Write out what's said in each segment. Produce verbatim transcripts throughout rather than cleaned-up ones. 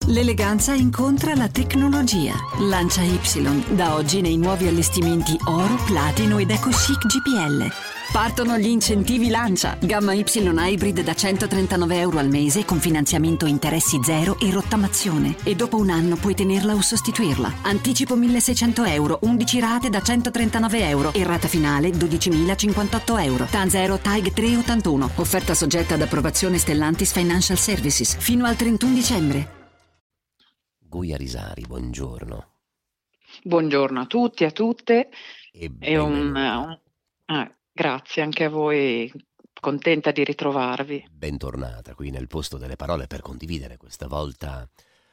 L'eleganza incontra la tecnologia. Lancia Y, da oggi nei nuovi allestimenti oro, platino ed eco chic G P L. Partono gli incentivi Lancia. Gamma Y Hybrid da centotrentanove euro al mese con finanziamento interessi zero e rottamazione. E dopo un anno puoi tenerla o sostituirla. Anticipo milleseicento euro, undici rate da centotrentanove euro e rata finale dodicimilacinquantotto euro. TAN zero T A G trecentottantuno. Offerta soggetta ad approvazione Stellantis Financial Services fino al trentuno dicembre. Guia Risari, buongiorno. Buongiorno a tutti e a tutte. E È un, benvenuta. un- ah, grazie anche a voi, contenta di ritrovarvi. Bentornata qui nel posto delle parole per condividere questa volta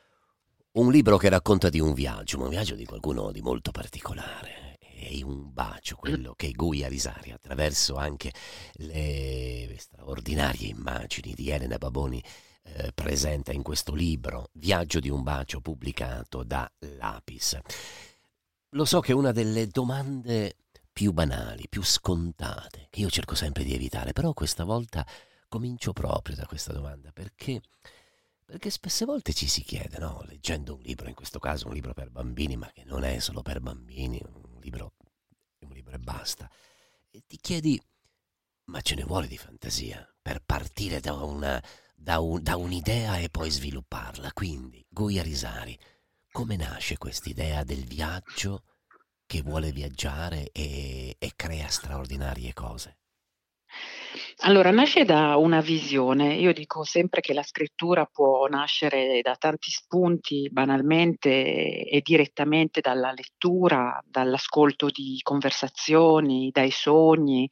un libro che racconta di un viaggio, ma un viaggio di qualcuno di molto particolare. È un bacio, quello che Guia Risari, attraverso anche le straordinarie immagini di Elena Baboni, eh, presenta in questo libro, Viaggio di un bacio, pubblicato da Lapis. Lo so che è una delle domande più banali, più scontate, che io cerco sempre di evitare, però questa volta comincio proprio da questa domanda, perché, perché spesse volte ci si chiede, no? Leggendo un libro, in questo caso un libro per bambini, ma che non è solo per bambini, un libro, un libro e basta, e ti chiedi, ma ce ne vuole di fantasia per partire da una, da un- da un'idea e poi svilupparla? Quindi, Guia Risari, come nasce quest'idea del viaggio che vuole viaggiare e, e crea straordinarie cose? Allora, nasce da una visione. Io dico sempre che la scrittura può nascere da tanti spunti, banalmente e direttamente dalla lettura, dall'ascolto di conversazioni, dai sogni,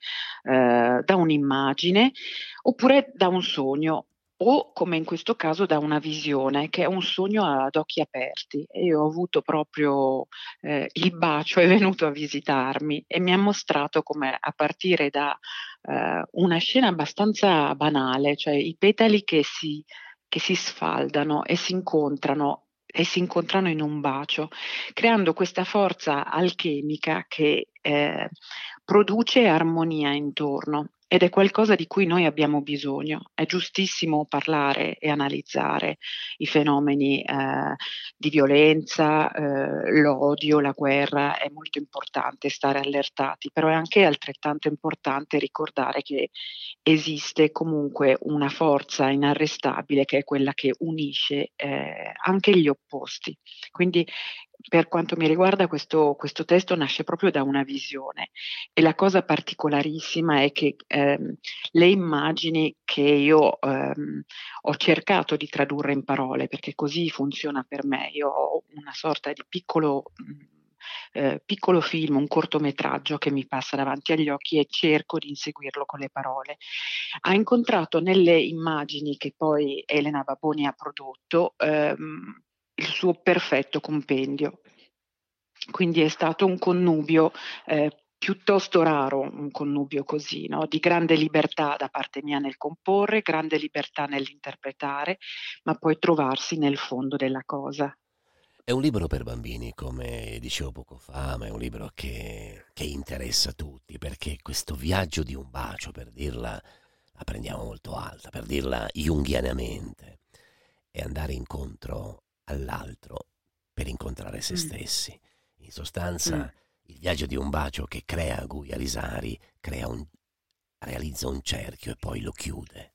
eh, da un'immagine, oppure da un sogno. O, come in questo caso, da una visione, che è un sogno ad occhi aperti. E io ho avuto proprio eh, il bacio, è venuto a visitarmi e mi ha mostrato come a partire da eh, una scena abbastanza banale, cioè i petali che si, che si sfaldano e si incontrano e si incontrano in un bacio, creando questa forza alchemica che eh, produce armonia intorno. Ed è qualcosa di cui noi abbiamo bisogno. È giustissimo parlare e analizzare i fenomeni eh, di violenza, eh, l'odio, la guerra, è molto importante stare allertati, però è anche altrettanto importante ricordare che esiste comunque una forza inarrestabile che è quella che unisce eh, anche gli opposti. Quindi per quanto mi riguarda questo, questo testo nasce proprio da una visione e la cosa particolarissima è che ehm, le immagini che io ehm, ho cercato di tradurre in parole, perché così funziona per me. Io ho una sorta di piccolo, mh, eh, piccolo film, un cortometraggio che mi passa davanti agli occhi e cerco di inseguirlo con le parole. Ha incontrato nelle immagini che poi Elena Baboni ha prodotto ehm, il suo perfetto compendio. Quindi è stato un connubio eh, piuttosto raro, un connubio così, no? Di grande libertà da parte mia nel comporre, grande libertà nell'interpretare, ma poi trovarsi nel fondo della cosa. È un libro per bambini, come dicevo poco fa, ma è un libro che, che interessa tutti, perché questo viaggio di un bacio, per dirla, la prendiamo molto alta, per dirla junghianamente, è andare incontro all'altro per incontrare se Mm, stessi. In mm. sostanza, il viaggio di un bacio che crea Guia Risari, crea un, realizza un cerchio e poi lo chiude.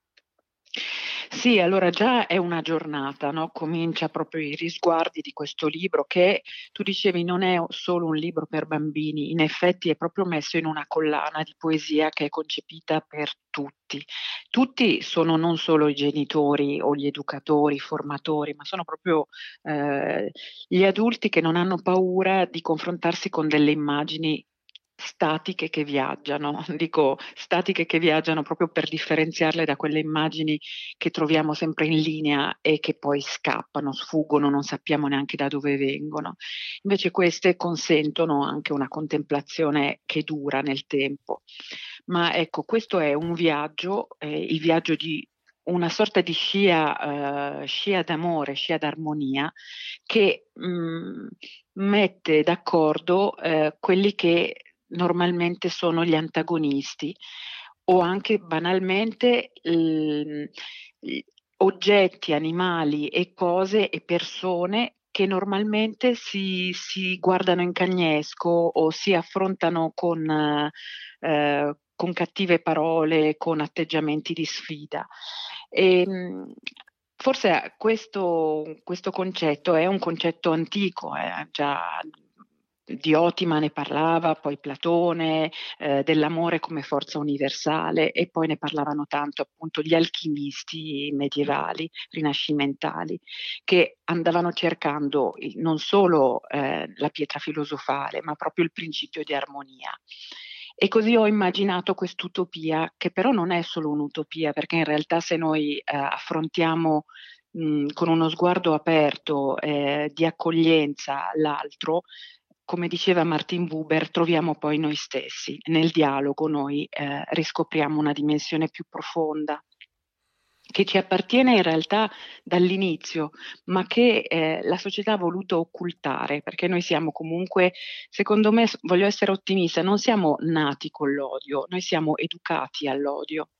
Sì, allora già è una giornata, no? Comincia proprio i risguardi di questo libro che tu dicevi non è solo un libro per bambini, in effetti è proprio messo in una collana di poesia che è concepita per tutti. Tutti sono non solo i genitori o gli educatori, i formatori, ma sono proprio eh, gli adulti che non hanno paura di confrontarsi con delle immagini statiche che viaggiano, dico statiche che viaggiano proprio per differenziarle da quelle immagini che troviamo sempre in linea e che poi scappano, sfuggono, non sappiamo neanche da dove vengono. Invece queste consentono anche una contemplazione che dura nel tempo. Ma ecco, questo è un viaggio, eh, il viaggio di una sorta di scia, eh, scia d'amore, scia d'armonia, che mh, mette d'accordo eh, quelli che normalmente sono gli antagonisti o anche banalmente il- oggetti, animali e cose e persone che normalmente si si guardano in cagnesco o si affrontano con ehm, con cattive parole, con atteggiamenti di sfida. Ehm, forse questo questo concetto è un concetto antico, eh, già Diotima ne parlava, poi Platone, ehm, dell'amore come forza universale, e poi ne parlavano tanto appunto gli alchimisti medievali, rinascimentali, che andavano cercando il non solo, ehm, la pietra filosofale, ma proprio il principio di armonia. E così ho immaginato quest'utopia, che però non è solo un'utopia, perché in realtà se noi, ehm, affrontiamo, mhmm, con uno sguardo aperto, ehm, di accoglienza l'altro, come diceva Martin Buber, troviamo poi noi stessi. Nel dialogo noi, ehm, riscopriamo una dimensione più profonda, che ci appartiene in realtà dall'inizio, ma che, ehm, la società ha voluto occultare, perché noi siamo comunque, secondo me, s voglio essere ottimista, non siamo nati con l'odio, noi siamo educati all'odio.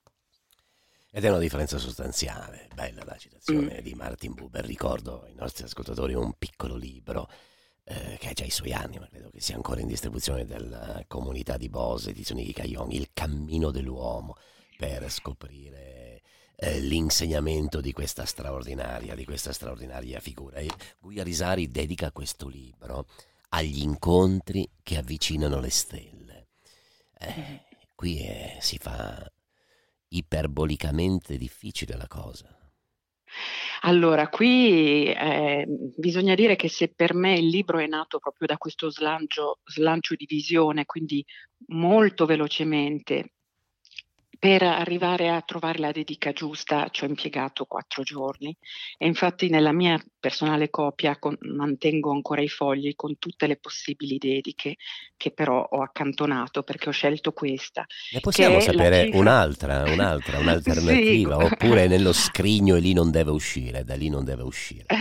Ed è una differenza sostanziale. Bella la Mh. citazione di Martin Buber. Ricordo ai nostri ascoltatori un piccolo libro eh, che ha già i suoi anni, ma credo che sia ancora in distribuzione dalla comunità di Bose, edizioni di Caglioni, Il cammino dell'uomo, per scoprire eh, l'insegnamento di questa straordinaria, di questa straordinaria figura. E Guia Risari dedica questo libro agli incontri che avvicinano le stelle. Mh-mh. Eh, qui eh, si fa iperbolicamente difficile la cosa. Allora, qui, ehm, bisogna dire che se per me il libro è nato proprio da questo slancio slancio di visione, quindi molto velocemente, per arrivare a trovare la dedica giusta ci ho impiegato quattro giorni, e infatti nella mia personale copia con mantengo ancora i fogli con tutte le possibili dediche, che però ho accantonato perché ho scelto questa, Ne possiamo che è la sapere cifra. un'altra, un'altra, Sì, gu un'alternativa? Oppure nello scrigno e lì non deve uscire, da lì non deve uscire?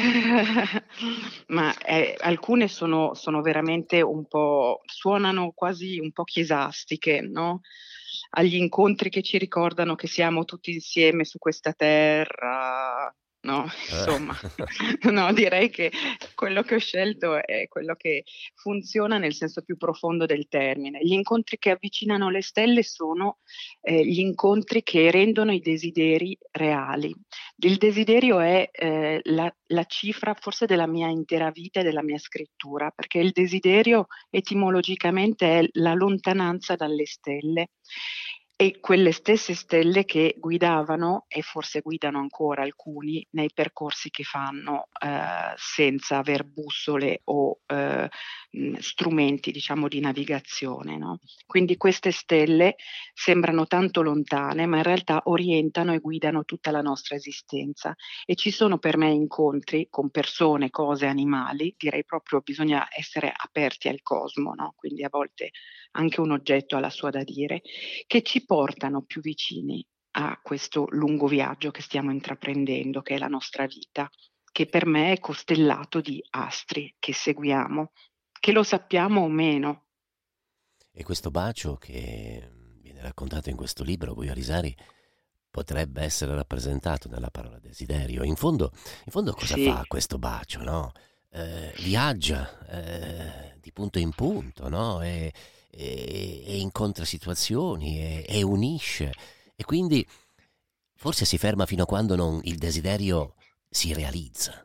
Ma, ehm, alcune sono sono veramente un po', suonano quasi un po' chiesastiche, no, agli incontri che ci ricordano che siamo tutti insieme su questa terra, no, Eh. insomma. No, direi che quello che ho scelto è quello che funziona nel senso più profondo del termine. Gli incontri che avvicinano le stelle sono, ehm, gli incontri che rendono i desideri reali. Il desiderio è, ehm, la la cifra forse della mia intera vita e della mia scrittura, perché il desiderio etimologicamente è la lontananza dalle stelle, e quelle stesse stelle che guidavano, e forse guidano ancora alcuni, nei percorsi che fanno, ehm, senza aver bussole o, ehm, mhmm, strumenti diciamo di navigazione, no, quindi queste stelle sembrano tanto lontane, ma in realtà orientano e guidano tutta la nostra esistenza, e ci sono per me incontri con persone, cose, animali, direi proprio bisogna essere aperti al cosmo, no, quindi a volte anche un oggetto ha la sua da dire, che ci portano più vicini a questo lungo viaggio che stiamo intraprendendo, che è la nostra vita, che per me è costellato di astri che seguiamo, che lo sappiamo o meno. E questo bacio che viene raccontato in questo libro, Guia Risari, potrebbe essere rappresentato nella parola desiderio. In fondo, in fondo cosa Sì. fa questo bacio, no? Eh, viaggia eh, di punto in punto, no? E, e- e incontra situazioni e, e unisce. E quindi forse si ferma fino a quando non, il desiderio si realizza.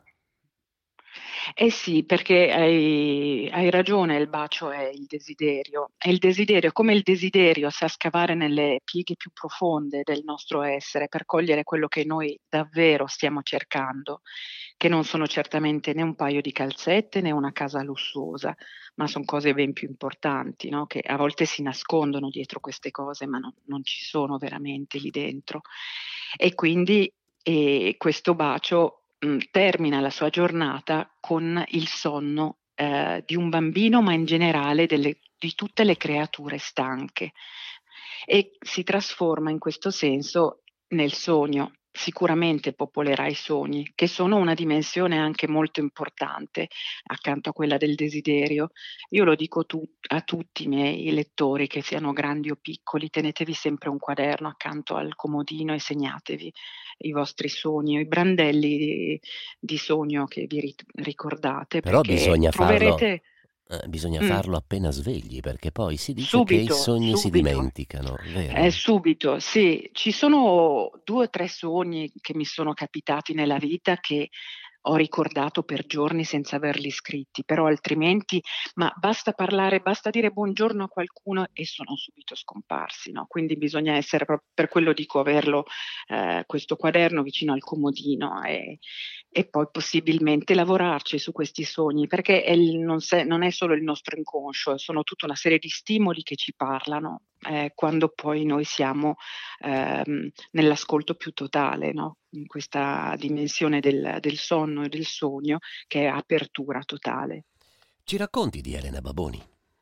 Eh sì, perché hai hai ragione, il bacio è il desiderio. E il desiderio, come il desiderio sa scavare nelle pieghe più profonde del nostro essere per cogliere quello che noi davvero stiamo cercando, che non sono certamente né un paio di calzette né una casa lussuosa, ma son cose ben più importanti, no, che a volte si nascondono dietro queste cose, ma non non ci sono veramente lì dentro. E quindi, ehm, questo bacio Mhmm, termina la sua giornata con il sonno, ehm, di un bambino, ma in generale delle di tutte le creature stanche, e si trasforma in questo senso nel sogno. sicuramente popolerà i sogni, che sono una dimensione anche molto importante accanto a quella del desiderio. Io lo dico tu- a tutti i miei lettori, che siano grandi o piccoli, tenetevi sempre un quaderno accanto al comodino e segnatevi i vostri sogni, i brandelli di, di sogno che vi ri- ricordate, Però perché bisogna farlo, troverete eh, bisogna mm, farlo appena svegli, perché poi si dice che i subito, sogni si subito. dimenticano, Eh, vero? subito, sì, ci sono due o tre sogni che mi sono capitati nella vita che ho ricordato per giorni senza averli scritti, però altrimenti, ma basta parlare, basta dire buongiorno a qualcuno e sono subito scomparsi, no? Quindi bisogna essere, proprio per quello dico, averlo, eh, questo quaderno vicino al comodino e, e poi possibilmente lavorarci su questi sogni, perché è il- non, se- non è solo il nostro inconscio, sono tutta una serie di stimoli che ci parlano, eh, quando poi noi siamo ehm, nell'ascolto più totale, no? In questa dimensione del, del sonno e del sogno che è apertura totale. Ci racconti di Elena Baboni?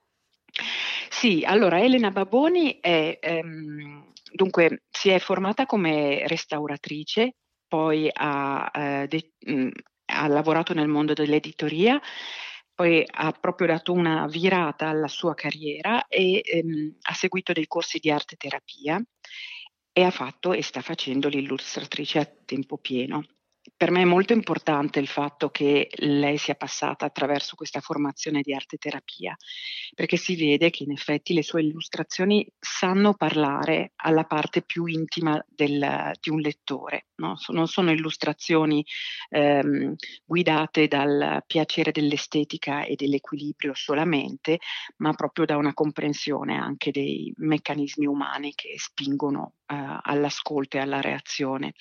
Sì, allora Elena Baboni è, ehm, dunque, si è formata come restauratrice, poi ha, eh, de- mh, ha lavorato nel mondo dell'editoria, poi ha proprio dato una virata alla sua carriera e ehm, ha seguito dei corsi di arte terapia e ha fatto e sta facendo l'illustratrice a tempo pieno. Per me è molto importante il fatto che lei sia passata attraverso questa formazione di arte terapia, perché si vede che in effetti le sue illustrazioni sanno parlare alla parte più intima del- di un lettore, no? So- Non sono illustrazioni ehm, guidate dal piacere dell'estetica e dell'equilibrio solamente, ma proprio da una comprensione anche dei meccanismi umani che spingono eh, all'ascolto e alla reazione.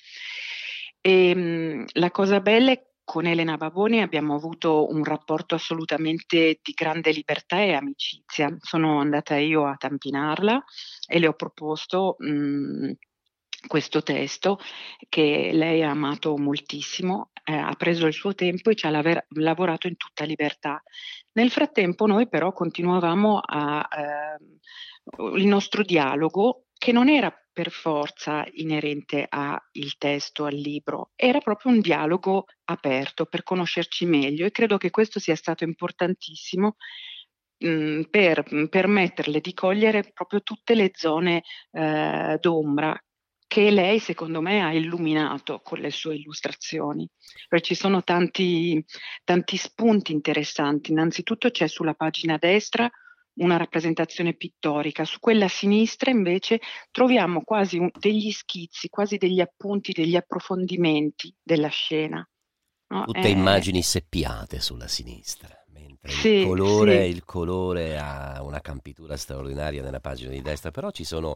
E, mh, la cosa bella è che con Elena Baboni abbiamo avuto un rapporto assolutamente di grande libertà e amicizia. Sono andata io a tampinarla e le ho proposto mh, questo testo che lei ha amato moltissimo, eh, ha preso il suo tempo e ci ha laver- lavorato in tutta libertà. Nel frattempo noi però continuavamo a, ehm, il nostro dialogo, che non era per forza inerente al testo, al libro, era proprio un dialogo aperto per conoscerci meglio e credo che questo sia stato importantissimo mh, per mh, permetterle di cogliere proprio tutte le zone eh, d'ombra che lei, secondo me, ha illuminato con le sue illustrazioni. Perché ci sono tanti, tanti spunti interessanti. Innanzitutto c'è sulla pagina destra una rappresentazione pittorica, su quella a sinistra invece troviamo quasi un- degli schizzi, quasi degli appunti, degli approfondimenti della scena. No? Tutte Eh, immagini seppiate sulla sinistra, mentre il sì, colore, sì, il colore ha una campitura straordinaria nella pagina di destra, però ci sono,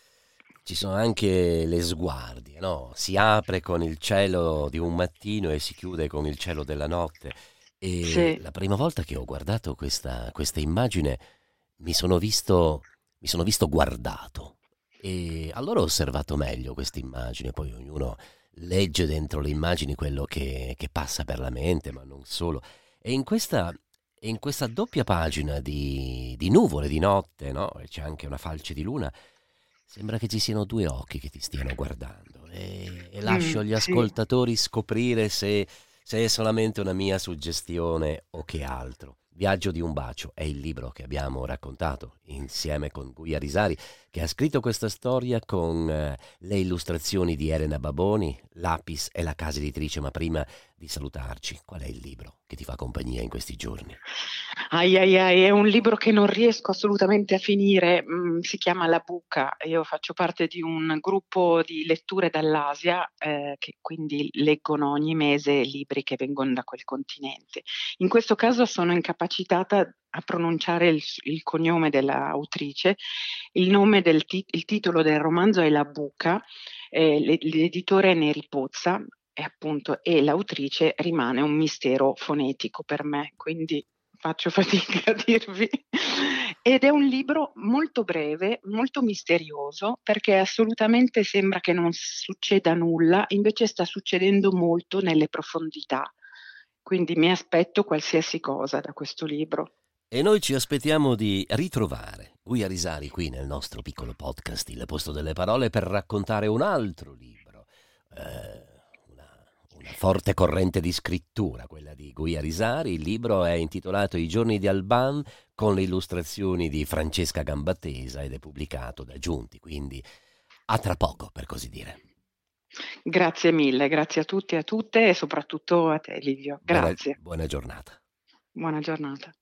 ci sono anche le sguardie, no? Si apre con il cielo di un mattino e si chiude con il cielo della notte. E sì. la prima volta che ho guardato questa, questa immagine mi sono visto, mi sono visto guardato e allora ho osservato meglio questa immagine, poi ognuno legge dentro le immagini quello che, che passa per la mente, ma non solo. E in questa, e in questa doppia pagina di, di nuvole di notte, no? E c'è anche una falce di luna, sembra che ci siano due occhi che ti stiano guardando e, e lascio Mm, agli sì. ascoltatori scoprire se, se è solamente una mia suggestione o che altro. Viaggio di un bacio è il libro che abbiamo raccontato insieme con Guia Risari, che ha scritto questa storia con eh, le illustrazioni di Elena Baboni, Lapis e la casa editrice. Ma prima di salutarci, qual è il libro che ti fa compagnia in questi giorni? Ai ai ai, è un libro che non riesco assolutamente a finire, mm, si chiama La Buca. Io faccio parte di un gruppo di letture dall'Asia, eh, che quindi leggono ogni mese libri che vengono da quel continente. In questo caso sono incapacitata a pronunciare il, il cognome dell'autrice, il nome del ti- il titolo del romanzo è La Buca, eh, l'e- l'editore è Neri Pozza. E appunto, e l'autrice rimane un mistero fonetico per me, quindi faccio fatica a dirvi. Ed è un libro molto breve, molto misterioso, perché assolutamente sembra che non succeda nulla, invece sta succedendo molto nelle profondità. Quindi mi aspetto qualsiasi cosa da questo libro. E noi ci aspettiamo di ritrovare Guia Risari qui nel nostro piccolo podcast Il Posto delle Parole per raccontare un altro libro. eh, una, una forte corrente di scrittura, quella di Guy Arisari. Il libro è intitolato I giorni di Alban, con le illustrazioni di Francesca Gambattesa, ed è pubblicato da Giunti, quindi a tra poco, per così dire. Grazie mille, grazie a tutti e a tutte e soprattutto a te, Livio. Buona, Grazie. buona giornata. Buona giornata.